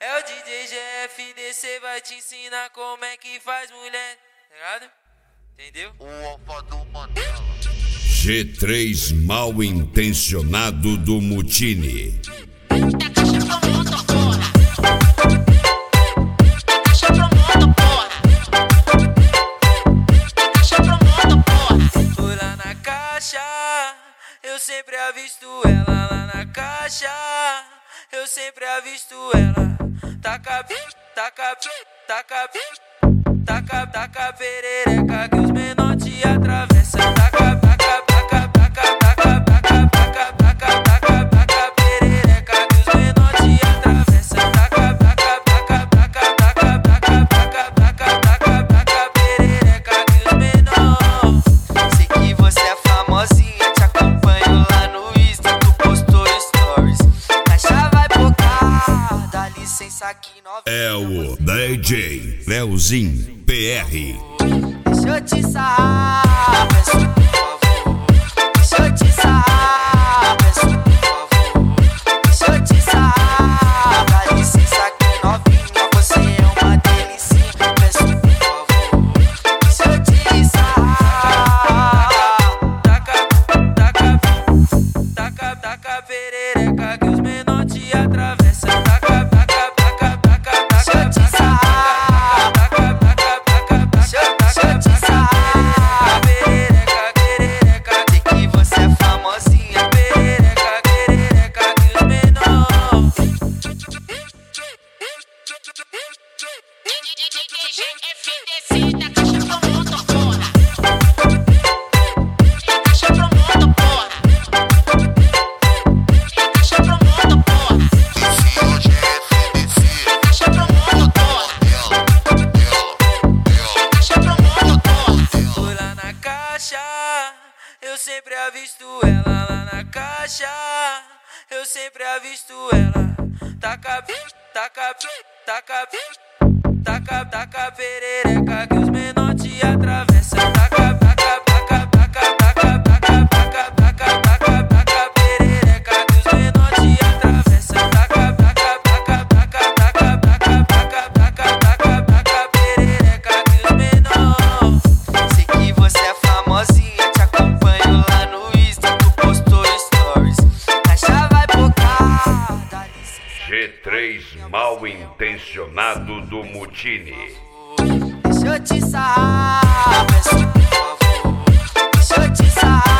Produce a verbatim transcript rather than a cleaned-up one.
É o D J G F D C, vai te ensinar como é que faz mulher, tá ligado? Entendeu? O alfa do Mandela. G três mal intencionado do Mutini. Fui lá na caixa, eu sempre avisto ela lá na caixa. Eu sempre avisto ela. Taca, taca, taca, taca, taca perereca que os menor te atravessa. Taca, taca, taca, taca, taca, taca, taca, taca, taca, taca perereca que os menor te atravessa. Taca, taca, taca, taca, taca, taca, taca, taca, taca, taca perereca que os menor. Sei que você é famosinha, te acompanho lá no Insta, tu postou stories. Caixa vai bocar, dá licença aqui novinha. É o D J Leozinho P R. Deixa eu te sarrar, peço por favor. Deixa eu te sarrar, peço por favor. Deixa eu te sarrar, dá licença aqui novinha, você é uma delicinha. Peço por favor, deixa eu te sarrar. Taca, taca, taca, taca perereca que os menor te atravessa. Taca, taca, taca, taca, Deixa eu te sarrar, taca, taca, taca, deixa eu te sarrar. perereca, perereca, Sei que você é famosinha, perereca, perereca que os menor. Fui lá na caixa, eu sempre avisto ela lá na caixa. Eu sempre avisto ela. Taca, taca, taca, taca, taca perereca que os menor te atravessa. Taca, taca, taca, taca, taca, taca, taca, taca, taca, taca perereca que os menor te atravessa. Taca, taca, taca, taca, taca, taca, taca, taca, taca, taca perereca que os menor. sei que você é famosinha, te acompanho lá no Insta, tu postou stories. Caixa vai bocar, dá licença. G três mal intencionado do Mutini. Deixa eu te sarrar, peço por favor. Deixa eu te sarrar.